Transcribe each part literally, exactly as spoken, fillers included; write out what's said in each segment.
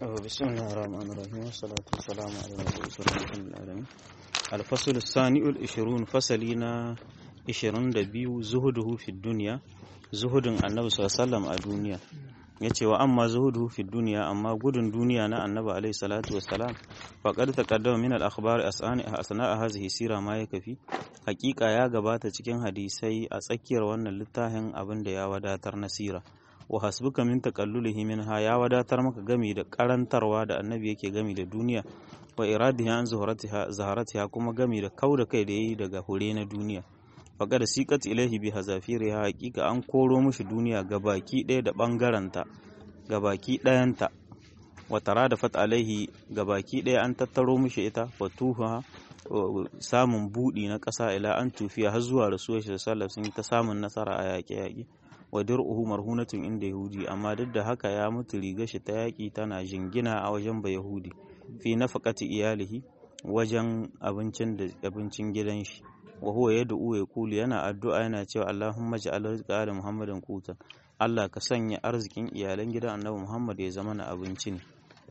بسم الله الرحمن الرحيم والصلاة والسلام على رسول الله العالمين. الفصل الثاني والعشرون فصلنا عشرين دبيو زهده في الدنيا زهد النبي صلى الله عليه وسلم a duniya yace wa amma zuhudu fi duniya amma gudun duniya na annabi alaihi salatu wassalam faqad taqaddama min al-akhbar asani asna hadhihi sira ma yakafi hakika ya gabata cikin hadisai a tsakiyar wannan littafin abinda ya wadatar na sira wa hasbuka min taqallulihi minha ya wadatar maka gami da karantarwa da annabi yake gami da duniya wa iradihi an zuharatiha zaharatiha kuma gami da kauda kai da yayi daga hure na duniya faqad siqat ilaihi bi hazafiriha haqiqa an koro mushi duniya gabaki ɗaya da bangaranta gabaki ɗayanta wa taradafat alaihi gabaki ɗaya an tattaro mushi ita fatuha samun budi na ƙasa ila an tufiya har zuwa rasuwar shi sallallahu alaihi wasallam ta samun nasara a yaƙe-yaƙe wa dir'uhu marhunatun inda yahudi amma duk da haka ya mutu riga shi ta yaƙi tana jingina a wajen ba yahudi fi nafaqati iyalihi wajen abincin da abincin gidan shi wa huwa yad'u ya kulu yana addu'a yana cewa Allahumma ja'al rizqa ala Muhammadin qutan Allah ka sanya arzikin iyalan gidan Annabi Muhammad ya zama na abinci ne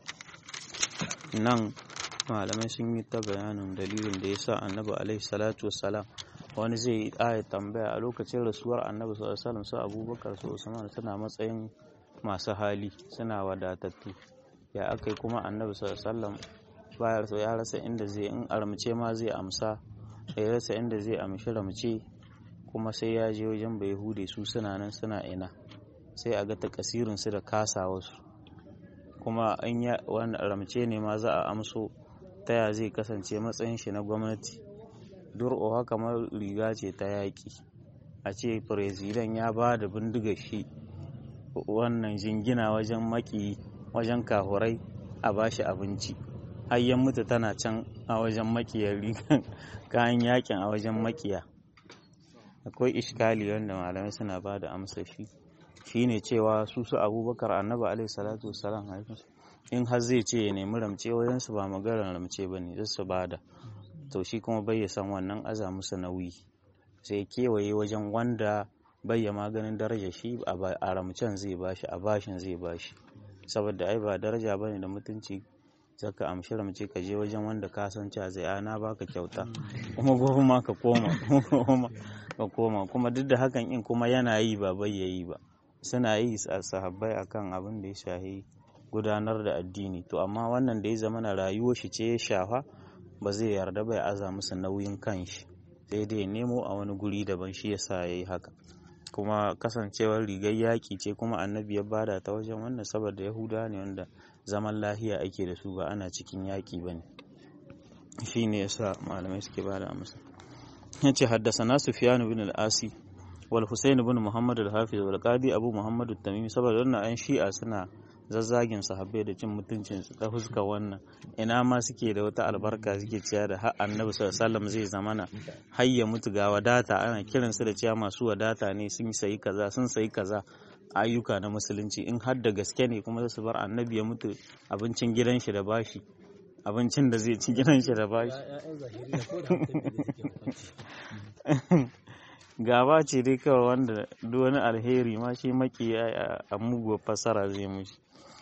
nan malamai sun yi ta bayanin dalilin da yasa Annabi alaihi salatu wassalam wani zai yi aya tambaya a lokacin rasuwar Annabi sallallahu alaihi wasallam su Abubakar su Usman suna matsayin masu hali suna wadatattu ya akai kuma Annabi sallallahu alaihi wasallam bayar so ya rasa inda zai in armace ma zai amsa ya rasa inda zai amshi ramce kuma sai ya je wajen bai hude su suna nan suna ina sai a ga takasirin su da kasa wasu kuma an ya wani ramce ne ma za a amso ta ya zai kasance matsayin shi na gwamnati dur'uwa kamar riga ce ta yaƙi a ce firizidan ya ba da bindiga shi wannan jingina wajen maki wajen kahurai a bashi abinci hayyan mutu tana can a wajen makiyar rigan kayan yakin a wajen makiya akwai iskali wanda malamai suna ba da amsa shi shine cewa su su abubakar annabi alaihi salatu wassalam in har zai ce ya nemi ramce wajen su ba maganar ramce bane zai su bada to shi kuma bai san wannan aza musu nauyi sai kewaye wajen wanda bai ya maganin daraja shi a ramcen zai bashi a bashin zai bashi saboda ai ba daraja bane da mutunci zaka amshi ramce ka je wajen wanda ka san cewa zai ana baka kyauta kuma gobe ma ka koma ka koma kuma duk da hakan in kuma yana yi ba bai yayi ba suna yi sahabbai akan abin da ya shahi gudanar da addini to amma wannan da ya zama na rayuwar shi ce ya shafa ba zai yarda bai aza musu nauyin kanshi sai dai nemo a wani guri daban shi yasa yayi haka kuma kasancewar rigar yaƙi ce kuma annabi ya bada ta wajen wannan saboda yahuda ne wanda zaman lahiya ake da su ba ana cikin yaƙi ba ne shi ne yasa malamai suke bada amsa yace haddasana sufyan bin al-asi wal husayn bin muhammad al-hafiz wal qadi abu muhammad at-tamimi saboda wannan an shi'a suna zazzagin sahabbai da cin mutuncin su ta fuska wannan ina ma suke da wata albarka suke ciya da har annabi sallallahu alaihi wasallam zai zamana har ya mutu ga wadata ana kiransu da cewa masu wadata ne sun sayi kaza sun sayi kaza ayyuka na musulunci in har da gaske ne kuma su bar annabi ya mutu abincin gidan shi da bashi abincin da zai ci gidan shi da bashi gaba ce dai kawai wanda duk wani alheri ma shi maki a muguwar fasara zai mushi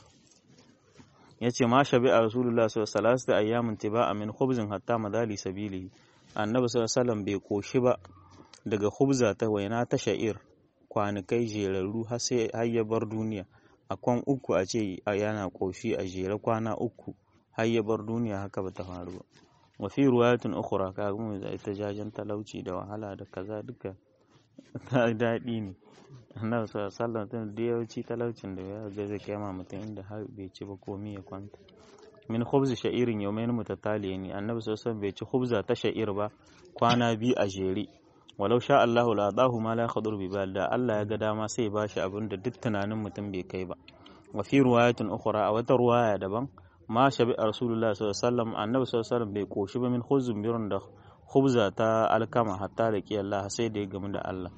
yace ma shabi a rasulullah sallallahu alaihi wasallam ayyamin tiba'a min khubzin hatta madali sabili annabi sallallahu alaihi wasallam bai koshi ba daga khubza ta waina ta sha'ir kwanakai jerarru har sai har ya bar duniya akwan uku a ce yana koshi a jere kwana uku har ya bar duniya haka bata faru ba wa fi riwayatin ukhra ka mu da ita jajan talauci da wahala da kaza duka daɗi ne annabi sallallahu alaihi wasallam da yawanci talaucin da ya ga zai kai ma mutum inda har bai ci ba komai ya kwanta min khubz sha'irin yawmayn mutataliyin annabi sallallahu alaihi wasallam bai ci khubza ta sha'ir ba kwana biyu a jere walau sha Allahu la adahu ma la khadur bi bal da Allah ya ga dama sai ba shi abin da duk tunanin mutum bai kai ba wa fi riwayatin ukhra a wata riwaya daban ma shabi rasulullah sallallahu alaihi wasallam annabi sallallahu alaihi wasallam bai koshi ba min khuzum birun da khubza ta alkama hatta da ki Allah sai da ya gamu da Allah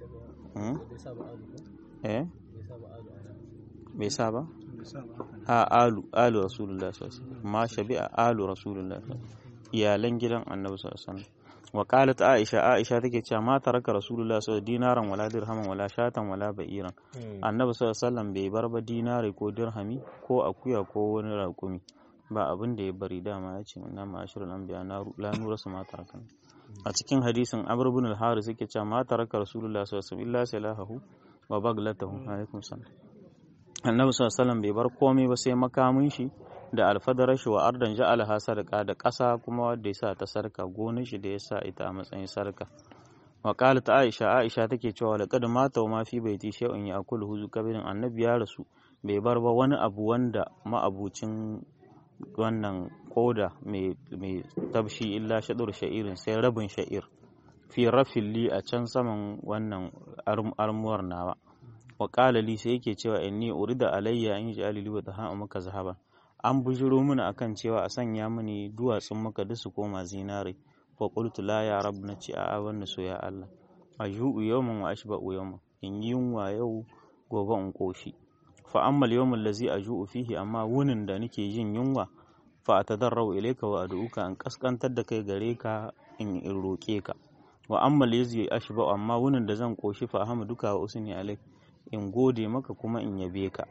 eh bai sa ba ha alu alu rasulullah sallallahu alaihi wasallam ma shabi alu rasulullah iyalan gidan annabi sallallahu alaihi wasallam wa qalat aisha aisha take cewa ma taraka rasulullah sallallahu alaihi dinaran wala dirhaman wala shatan wala ba'iran annabi sallallahu alaihi wasallam bai bar ba dinari ko dirhami ko akuya ko wani raƙumi ba abin da ya bari dama ya ce na ma'ashirul anbiya na la nura su ma tarakan a cikin hadisin amr ibn al-haris yake cewa ma taraka rasulullah sallallahu alaihi wasallam illa silahahu wa baglatahu alaikum salam annabi sallallahu alaihi wasallam bai bar komai ba sai makamin shi da alfadarar shi wa ardan ja'ala ha sarka da ƙasa kuma wanda ya sa ta sarka gonar shi da ya sa ita a matsayin sarka wa qalat aisha aisha take cewa laqad mata wa ma fi baiti shay'un ya'kuluhu kabirin annabi ya rasu bai bar ba wani abu wanda ma'abucin wannan koda mai mai tabshi illa shadur sha'irin sai rabin sha'ir fi rafil li a can saman wannan armuwar nawa wa qala li sai yake cewa inni urida alayya an yaj'ali li wa taha'a maka zahaban an bujiro mini akan cewa a sanya mini duwatsun maka duk su koma zinare fa qultu la ya rabb na ce a wannan so ya Allah aju'u yawman wa ashba'u yawman in yi yunwa yau gobe in koshi fa amma al-yawmul ladzi aju'u fihi amma wunin da nake yin yunwa fa atadarrau ilayka wa ad'uka an kaskantar da kai gare ka in in roke ka wa amma ladzi ashba'u amma wunin da zan koshi fa ahmaduka wa usni alayk in gode maka kuma in yabe ka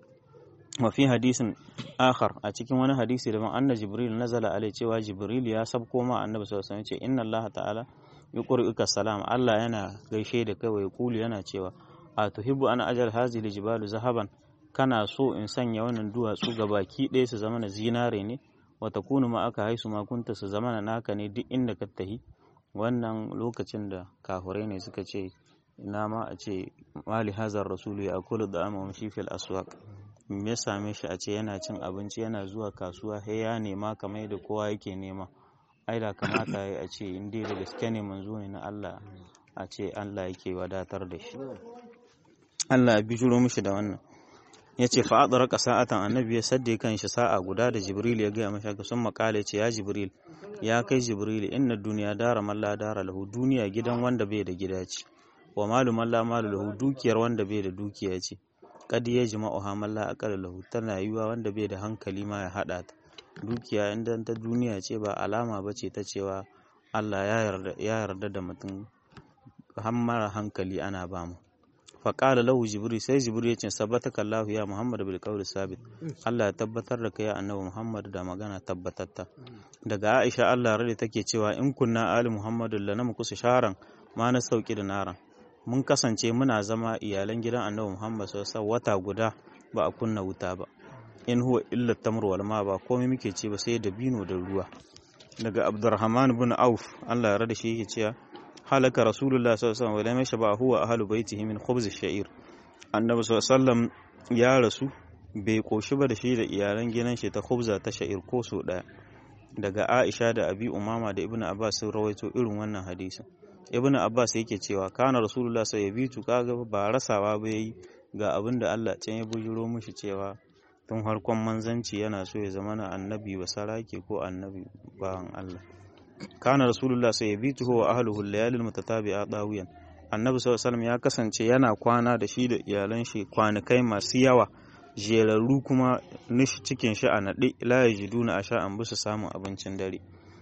wafi hadisin akhar a cikin wani hadisi daban anna jibril nazala alai cewa jibril ya sabko ma annabi sallallahu alaihi wasallam ce inna allaha ta'ala yuqri'uka salam Allah yana gaishe da kai wa yaqulu yana cewa a tuhibbu ana ajal hazihi jibalu zahaban kana so in sanya wannan duwatsu gabaki ɗaya su zama na zinare ne wa takunu ma aka haisu ma kunta su zama naka ne duk inda ka tahi wannan lokacin da kafirai ne suka ce ina ma a ce mali hazar rasulu ya akulu da amma shi fil aswaq ya same shi a ce yana cin abinci yana zuwa kasuwa sai ya nema kamar da kowa yake nema ai da kamata yayi a ce in dai da gaske ne manzo ne na Allah a ce Allah yake wadatar da shi Allah ya bijiro mishi da wannan yace fa adraka sa'atan annabi ya sadde kan shi sa'a guda da jibril ya ga masa ga sun makale yace ya jibril ya kai jibril inna dunya dara man la dara lahu duniya gidan wanda bai da gida ce wa malu man la malu lahu dukiyar wanda bai da dukiya ce kad ya jima'u hamalla aqal lahu tana yiwa wanda bai da hankali ma ya hada ta dukiya inda ta duniya ce ba alama bace ta cewa Allah ya yarda ya yarda da mutum hammara hankali ana ba mu fa qala lahu jibril sai jibril ya ce sabbataka Allah ya Muhammad bil qawli sabit Allah ya tabbatar da kai annabi Muhammad da magana tabbatatta daga Aisha Allah rade take cewa in kunna ali Muhammad lanam kusu sharan ma na sauki da naran mun kasance muna zama iyalan gidan annabi Muhammad sallallahu alaihi wata guda ba a kunna wuta ba in huwa illa tamr wal ma ba komai muke ce ba sai da bino da ruwa daga Abdurrahman ibn Auf Allah ya rada shi yake cewa halaka Rasulullah sallallahu alaihi wasallam wa lam yashba huwa ahlu baitihi min khubz ash-sha'ir annabi sallallahu alaihi wasallam ya rasu bai koshi ba da shi da iyalan gidan shi ta khubza ta sha'ir ko so daya daga Aisha da Abi Umama da Ibn Abbas sun rawaito irin wannan hadisin Ibn Abbas yake cewa kana Rasulullah sai ya bitu kaga ba rasawa ba yayi ga abin da Allah can ya bujuro mishi cewa tun harkon manzanci yana so ya zama na annabi ba sarake ko annabi bawan Allah kana Rasulullah sai ya bitu huwa ahluhu layalil mutatabi'a dawiyan annabi sallallahu alaihi wasallam ya kasance yana kwana da shi da iyalan shi kwanakai masu yawa jerarru kuma nishi cikin shi a nade la yajiduna asha an busu samun abincin dare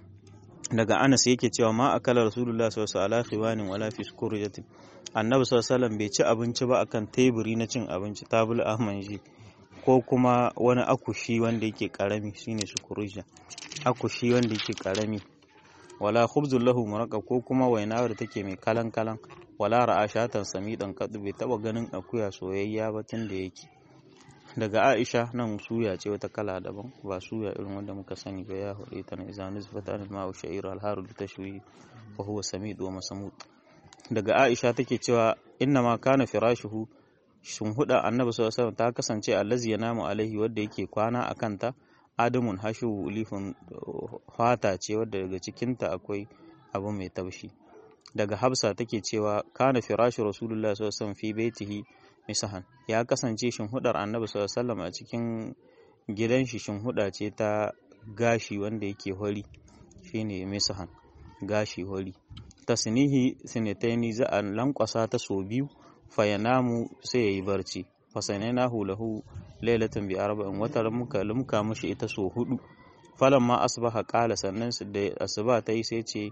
daga Anas yake cewa ma akala Rasulullah sallallahu alaihi wasallam wala fi sukuriyatin annabi sallallahu alaihi wasallam bai ci abinci ba akan teburi na cin abinci tabul ahmanji ko kuma wani akushi wanda yake karami shine sukurija akushi wanda yake karami wala khubzul lahu muraqqab ko kuma waina da take mai kalan kalan wala ra'ashatan samidan kadu bai taba ganin akuya soyayya ba tun da yake daga Aisha nan suya ce wata kala daban ba suya irin wanda muka sani ba ya hude ta na izanu zufatan ma'u sha'ir al-haru tashwi wa huwa samid wa masamud daga Aisha take cewa inna ma kana firashuhu shin huda annabi sallallahu alaihi wasallam ta kasance allazi yanamu alaihi wanda yake kwana akan ta adamun hashu ulifun fata ce wadda daga cikinta akwai abu mai taushi daga Hafsa take cewa kana firashu rasulullahi sallallahu alaihi wasallam fi baitihi misahan ya kasance shinhudar annabi sallallahu alaihi wasallam a cikin gidan shi shinhuda ce ta gashi wanda yake hori shine misahan gashi hori tasnihi sinataini za a lankwasa ta so biyu fayanamu sai yayi barci fasanainahu lahu lailatan bi arba'in wata muka lumka mishi ita so hudu falamma asbaha qala sannan da asuba tayi sai ce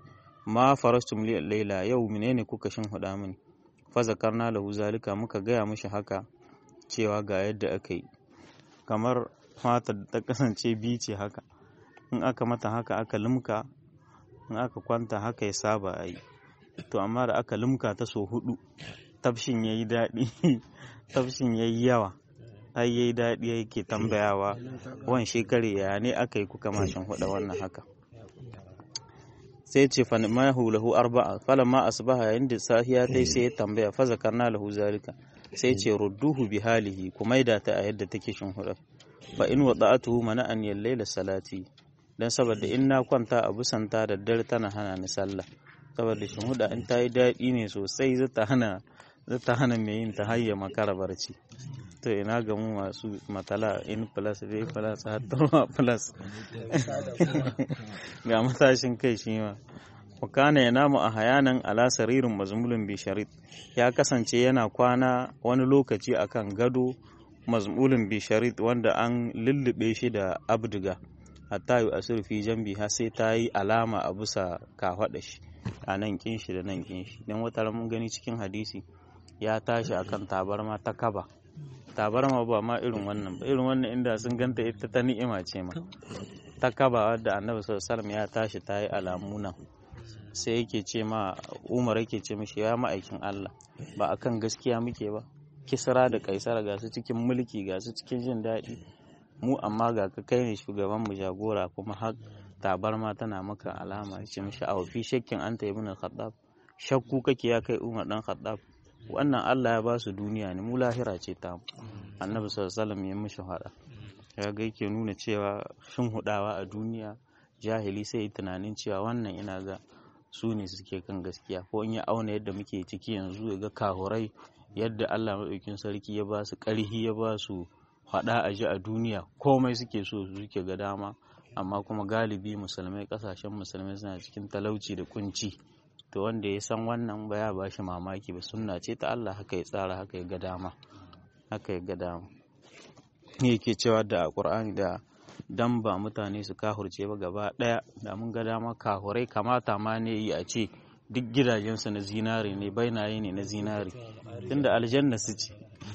ma farastum li laila yau menene kuka shin huda mini fa zakarna lahu zalika muka gaya mishi haka cewa ga yadda aka yi kamar fata ta kasance biyu ce haka in aka mata haka aka limka in aka kwanta haka ya saba a yi to amma da aka limka ta so hudu tafshin ya yi daɗi tafshin ya yi yawa har ya yi daɗi yake tambayawa wan shekare ya ne aka yi kuka mashin huda wannan haka sai ce fa mahu lahu arba'a falamma asbaha yayin da safiya tai sai ya tambaya fa zakarna lahu zalika sai ce rudduhu bi halihi kuma maida ta a yadda take shin huda fa in wada'atuhu mana an yallaila salati dan saboda in na kwanta a busanta da dare tana hana ni sallah saboda shin huda in ta yi daɗi ne sosai zata hana zata hana mai yin ta hayya makara barci to ina ga mu masu matala in plus dai plus har plus ga matashin kai shi ma wakana ya namu a hayanan ala saririn mazmulun bi sharit ya kasance yana kwana wani lokaci akan gado mazmulun bi sharit wanda an lullube shi da abdiga hatta yu asir fi jambi har sai ta yi alama a bisa kafada shi a nan kin shi da nan kin shi dan wata mun gani cikin hadisi ya tashi akan tabarma ta kaba tabarma ba ma irin wannan ba irin wannan inda sun ganta ita ta ni'ima ce ma ta kaba wadda annabi sallallahu alaihi wasallam ya tashi ta yi alamu nan sai yake ce ma Umar yake ce mishi ya ma'aikin Allah ba akan gaskiya muke ba Kisra da Kaisar ga su cikin mulki ga su cikin jin daɗi mu amma ga ka kai ne shugaban mu jagora kuma har tabarma tana maka alama ce mishi a fi shakkin anta ibn al-Khattab shakku kake ya kai Umar dan Khattab wannan Allah ya ba su duniya ne mu lahira ce ta annabi sallallahu alaihi wasallam ya mishi hada ya ga yake nuna cewa shin hudawa a duniya jahili sai yi tunanin cewa wannan ina ga su ne suke kan gaskiya ko in ya auna yadda muke ciki yanzu ya ga kahurai yadda Allah maɗaukin sarki ya ba su ƙarhi ya ba su hada a ji a duniya komai suke so su suke ga dama amma kuma galibi musulmai ƙasashen musulmai suna cikin talauci da kunci to wanda ya san wannan ba ya ba shi mamaki ba sunna ce ta Allah haka ya tsara haka ya ga dama haka ya ga dama yake cewa da Qur'ani da dan ba mutane su kahurce ba gaba daya da mun ga dama kahurai kamata ma ne yi a ce duk gidajensu na zinare ne bainaye ne na zinare tunda aljanna su ce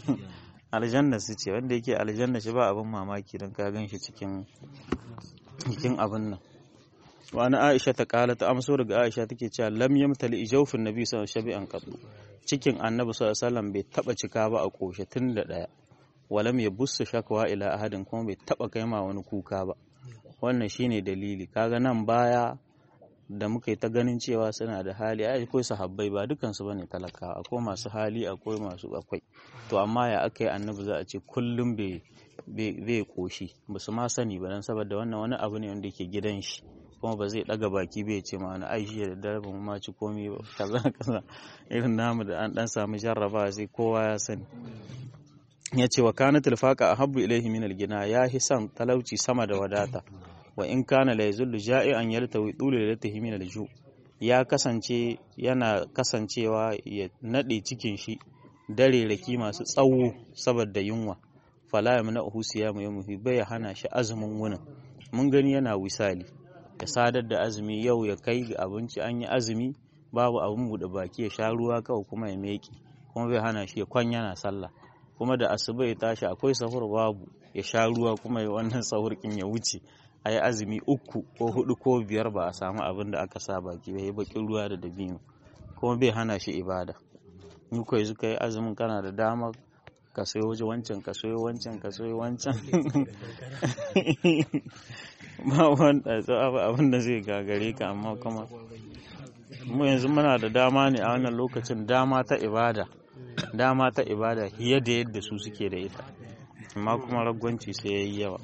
aljanna su ce wanda yake aljanna shi ba abin mamaki dan ka gan shi cikin cikin abin nan wani Aisha ta kala ta amso daga Aisha take cewa lam yamtali jawfin nabi sallallahu alaihi wasallam qad cikin annabi sallallahu alaihi wasallam bai taba cika ba a koshe tun da daya walam ya bussa shakwa ila ahadin kuma bai taba kai ma wani kuka ba wannan shine dalili kaga nan baya da muka yi ta ganin cewa suna da hali ai akwai sahabbai ba dukansu bane talaka akwai masu hali akwai masu akwai to amma ya akai annabi za a ce kullum bai bai koshi ba su ma sani ba dan saboda wannan wani abu ne wanda yake gidan shi kuma ba zai daga baki bai ce ma wani aishi da darbin ma ci komai ba kaza kaza irin namu da an dan samu jarraba sai kowa ya sani ya ce wa kana tilfaka ahabbu ilaihi min algina ya hisan talauci sama da wadata wa in kana la yazullu ja'ian yaltawi dulu lilatihi min alju ya kasance yana kasancewa ya nade cikin shi dare raki masu tsawo saboda yunwa fala yamna'uhu siyamu yawmihi bai hana shi azumin wunin mun gani yana wisali ya sadar da azumi yau ya kai ga abinci an yi azumi babu abin buɗe baki ya sha ruwa kawai kuma ya meki kuma bai hana shi ya kwanya na sallah kuma da asuba ya tashi akwai sahur babu ya sha ruwa kuma ya wannan sahur kin ya wuce a yi azumi uku ko hudu ko biyar ba a samu abin da aka sa baki bai bakin ruwa da dabino kuma bai hana shi ibada ni ko yanzu kai azumin kana da dama ka sayo waje wancan ka sayo wancan ka sayo wancan ba wanda abin da zai gagare ka amma kuma mu yanzu muna da dama ne a wannan lokacin dama ta ibada dama ta ibada fiye da yadda su suke da ita amma kuma ragwanci sai yayi yawa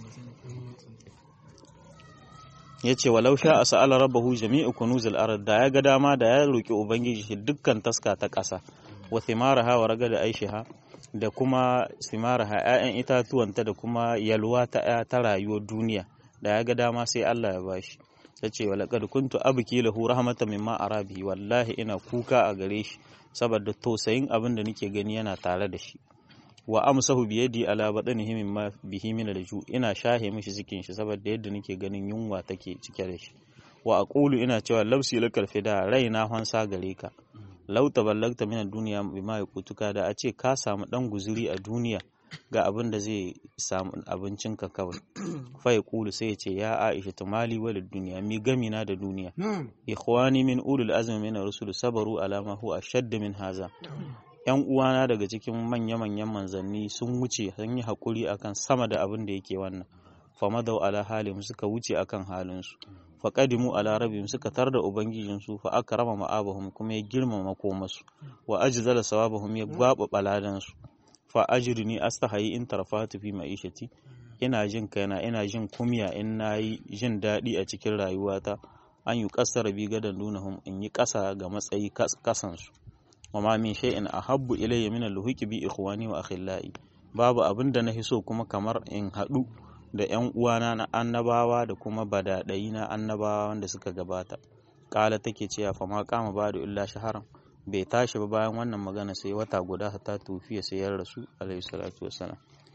yace walau sha as'ala rabbahu jami'u kunuzil ard da ya ga dama da ya roki ubangiji shi dukkan taska ta ƙasa wa thimaraha wa ragada aishiha da kuma thimaraha ƴaƴan itatuwanta da kuma yalwa ta ta rayuwar duniya da ya ga dama sai Allah ya bashi yace walaqad kuntu abki lahu rahmatan mimma arabi wallahi ina kuka a gare shi saboda tausayin abin da nake gani yana tare da shi wa amsahu bi yadi ala badanihi mimma bihi min alju ina shahe mishi cikin shi saboda yadda nake ganin yunwa take cike da shi wa aqulu ina cewa labsi lakal fida raina hansa gare ka law taballagta min ad-dunya bima yaqutuka da a ce ka samu dan guzuri a duniya ga abin da zai samu abincinka kawai fa ya kulu sai ya ce ya Aisha tumali walid duniya mi gami na da duniya ikhwani min ulul azmi min ar-rusul sabaru ala ma huwa ashadd min haza yan uwana daga cikin manya-manyan manzanni sun wuce sun yi hakuri akan sama da abin da yake wannan famadau ala halim suka wuce akan halin su faqadimu ala rabbihim suka tarda ubangijin su fa akrama ma'abahum kuma ya girmama makomasu wa ajzala sawabahum ya gwaba baladan su fa ajrini astahayi in tarafatu fi ma'ishati ina jin kaina ina jin kumya in nayi jin dadi a cikin rayuwata an yi kasar bi gadan dunahum in yi kasa ga matsayi kasan su wama min shay'in ahabbu ilayya min al-luhuqi bi ikhwani wa akhillai babu abinda nahi so kuma kamar in hadu da ƴan uwana na annabawa da kuma badadai na annabawa wanda suka gabata kala take cewa fa ma kama ba'du illa shaharan bai tashi ba bayan wannan magana sai wata guda ta tufiya sai ya rasu alaihi salatu wassalam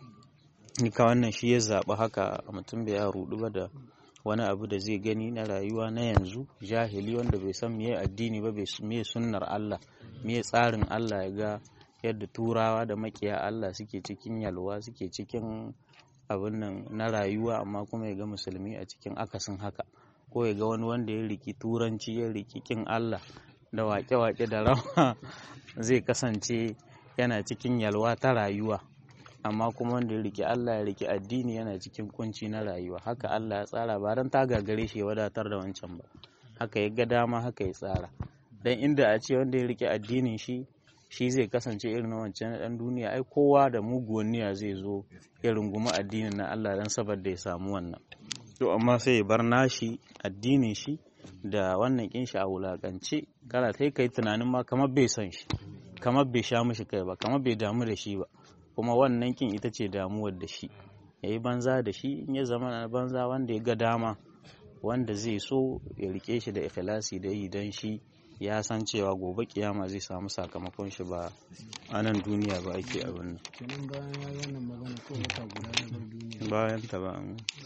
ni ka wannan shi ya zaba haka mutum bai ya rudu ba da wani abu da zai gani na rayuwa na yanzu jahili wanda bai san meye addini ba bai meye sunnar Allah meye tsarin Allah ya ga yadda turawa da makiya Allah suke cikin yalwa suke cikin abin nan na rayuwa amma kuma ya ga musulmi a cikin akasin haka ko ya ga wani wanda ya riki turanci ya riki kin Allah da wake-wake da rawa zai kasance yana cikin yalwa ta rayuwa amma kuma wanda ya riki Allah ya riki addini yana cikin kunci na rayuwa haka Allah ya tsara ba dan ta gagare shi ya wadatar da wancan ba haka ya ga dama haka ya tsara dan inda a ce wanda ya riki addinin shi shi zai kasance irin na wancan dan duniya ai kowa da muguwan niyya zai zo ya rungumi addinin na Allah dan saboda ya samu wannan to amma sai ya bar nashi addinin shi da wannan kin shi a wulakance kana kai kai tunanin ma kamar bai san shi kamar bai sha mishi kai ba kamar bai damu da shi ba kuma wannan kin ita ce damuwar da shi yayi banza da shi in ya zama na banza wanda ya ga dama wanda zai so ya rike shi da ikhlasi da yi dan shi ya san cewa gobe kiyama zai samu sakamakon shi ba a nan duniya ba ake abin nan bayan ya yi wannan magana ko wata guda na bar duniya bayan ta ba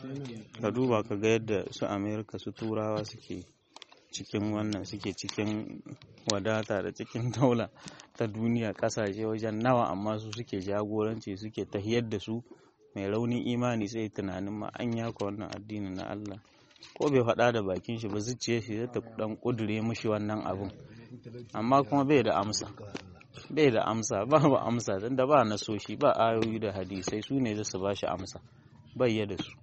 ka duba ka ga yadda su Amerika su turawa suke cikin wannan suke cikin wadata da cikin daula ta duniya kasashe wajen nawa amma su suke jagoranci suke tahiyar da su mai raunin imani sai tunanin ma an yaka wannan addinin na Allah ko bai faɗa da bakin shi ba zuciyar shi zai ta dan kudure mishi wannan abun amma kuma bai da amsa bai da amsa babu amsa dan da ba nasoshi ba ayoyi da hadisai su ne zasu bashi amsa bai da su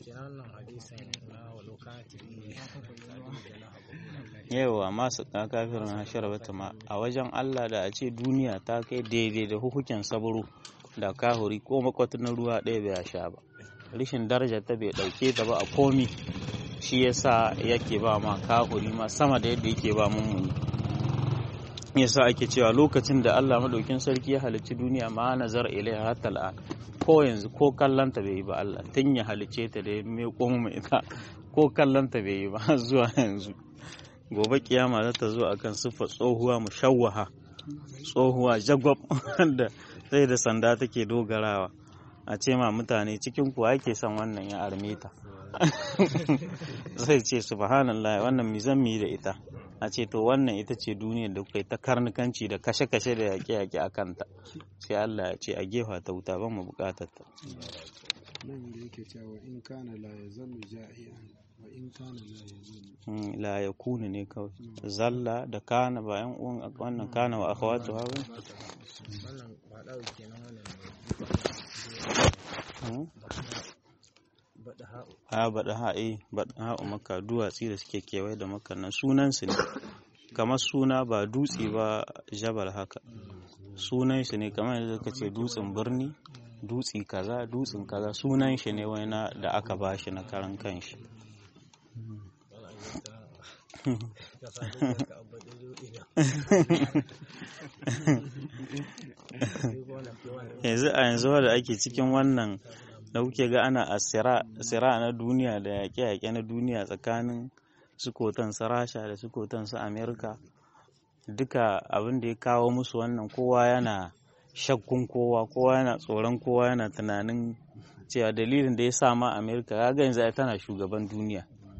yawa masu kafirin hashar bata ma a wajen Allah da a ce duniya ta kai daidai da hukukin saburo da kahuri ko makwatin ruwa ɗaya bai sha ba rishin daraja ta bai ɗauke ta ba a komi shi yasa yake ba ma kahuri ma sama da yadda yake ba mummuni yasa ake cewa lokacin da Allah madaukin sarki ya halicci duniya ma nazar ilaiha hatta al'an ko yanzu ko kallanta bai yi ba Allah tun ya halicce ta da ya meko mu ita ko kallanta bai yi ba zuwa yanzu gobe kiyama za ta zo akan siffar tsohuwa mushawwaha tsohuwa jagwab da sai da sanda take dogarawa a ce ma mutane cikin kuwa ake son wannan ya arme ta zai ce subhanallah wannan mi zan mi da ita a ce to wannan ita ce duniyar da kai ta karnukanci da kashe-kashe da yaƙe-yaƙe a kanta sai Allah ya ce a gefa ta wuta ban mu buƙatar ta nan da yake cewa in kana la yazallu ja'ian wa in kana la yazallu la yakunu ne kawai zalla da kana bayan uwan wannan kana wa akhawatu ha wannan ba dawo kenan wannan ha bada ha eh bada ha makka duwatsi da suke kewaye da makka nan sunan su ne kamar suna ba dutse ba jabal haka sunan shi ne kamar yadda kace dutsen birni dutsi kaza dutsin kaza sunan shi ne wani na da aka bashi na karan kanshi yanzu a yanzu da ake cikin wannan da kuke ga ana asira na duniya da yaƙe-yaƙe na duniya tsakanin sukotan su rasha da sukotan su amerika duka abin da ya kawo musu wannan kowa yana shakkun kowa kowa yana tsoron kowa yana tunanin cewa dalilin da ya sa ma amerika ya ga yanzu tana shugaban duniya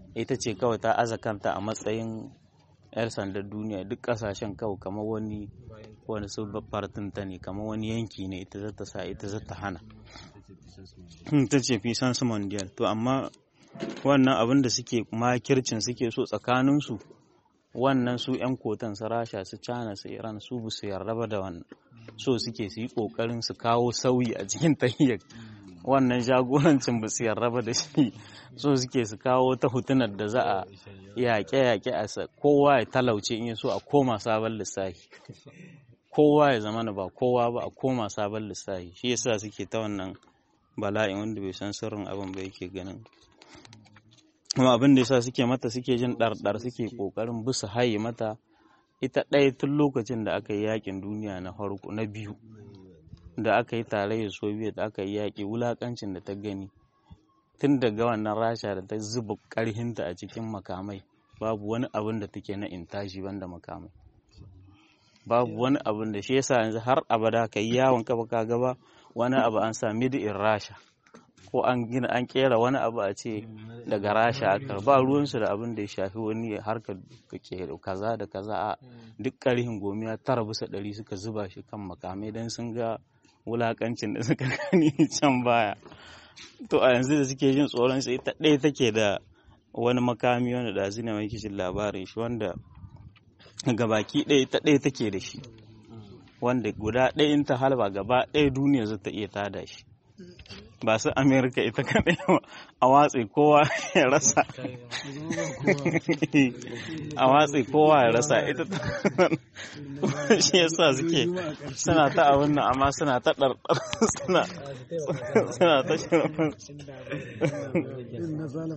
ita ce kawai ta aza kanta a matsayin yar sandar duniya, duk kasashen kawai kamar wani wani su ta ne, kamar wani yanki ne ita zata sa ita zata hana, ita ce puissance mondial. To amma wannan abin da suke makircin suke so tsakaninsu, wannan su 'yan kotan su Rasha su China su Iran su bu su yarda ba da wannan, so suke su yi kokarin su kawo sauyi a cikin tahiyyar wannan jagorancin, ba su yarda ba da shi, so suke su kawo ta hutunar da za a yaƙe-yaƙe a kowa ya talauce in ya so a koma sabon lissafi, kowa ya zama ba kowa ba a koma sabon lissafi. Shi yasa suke ta wannan bala'in, wanda bai san sirrin abin ba yake ganin kuma abin da yasa suke mata suke jin ɗarɗar suke ƙoƙarin bisa haye mata ita ɗaya tun lokacin da aka yi yaƙin duniya na farko na biyu da aka yi tarayyar Soviet aka yi yaƙi, wulaƙancin da ta gani tun daga wannan Rasha da ta zuba ƙarhinta a cikin makamai, babu wani abin da take na intaji banda makamai, babu wani abin da shi yasa yanzu har abada ka yi yawon kafa ka gaba wani abu an sa made in Rasha ko an gina an kera wani abu a ce daga Rasha aka, ba ruwansu da abin da ya shafi wani harkar kaza da kaza, a duk ƙarhin gomiya tara bisa ɗari suka zuba shi kan makamai don sun ga wulakancin da suka gani can baya. To a yanzu da suke jin tsoron sai ta ɗaya take da wani makami wanda da zina mai kishin labarin shi, wanda gabaki ɗaya ta ɗaya take da shi, wanda guda ɗaya in ta halba gaba ɗaya duniya za ta iya tada shi, ba su Amerika ita kaɗai a watsi kowa ya rasa a watsi kowa ya rasa ita shi yasa suke suna ta abin nan, amma suna ta ɗarɗar suna ta shirin